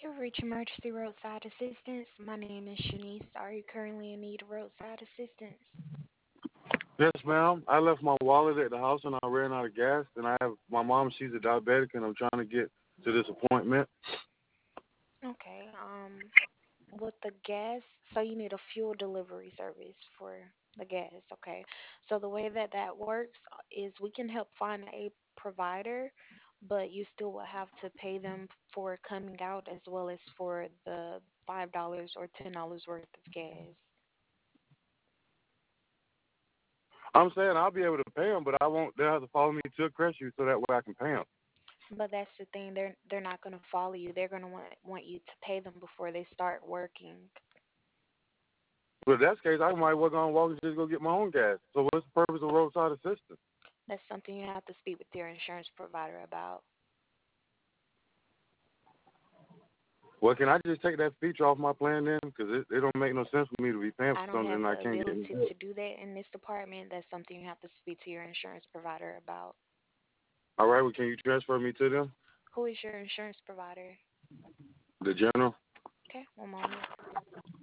You reach emergency roadside assistance. My name is Shanice. Are you currently in need of roadside assistance? Yes, ma'am. I left my wallet at the house and I ran out of gas. And I have my mom. She's a diabetic, and I'm trying to get to this appointment. Okay. With the gas, so you need a fuel delivery service for the gas. Okay. So the way that that works is we can help find a provider, but you still will have to pay them for coming out as well as for the $5 or $10 worth of gas. I'm saying I'll be able to pay them, but I won't. They'll have to follow me to a Crestview so that way I can pay them. But that's the thing, they're not gonna follow you. They're gonna want you to pay them before they start working. But in that case, I might well go and walk and just go get my own gas. So what's the purpose of roadside assistance? That's something you have to speak with your insurance provider about. Well, can I just take that feature off my plan then? Because it don't make no sense for me to be paying I for don't something have and I the can't get any ability help. to do that in this department. That's something you have to speak to your insurance provider about. All right, well, can you transfer me to them? Who is your insurance provider? The general? Okay, one moment.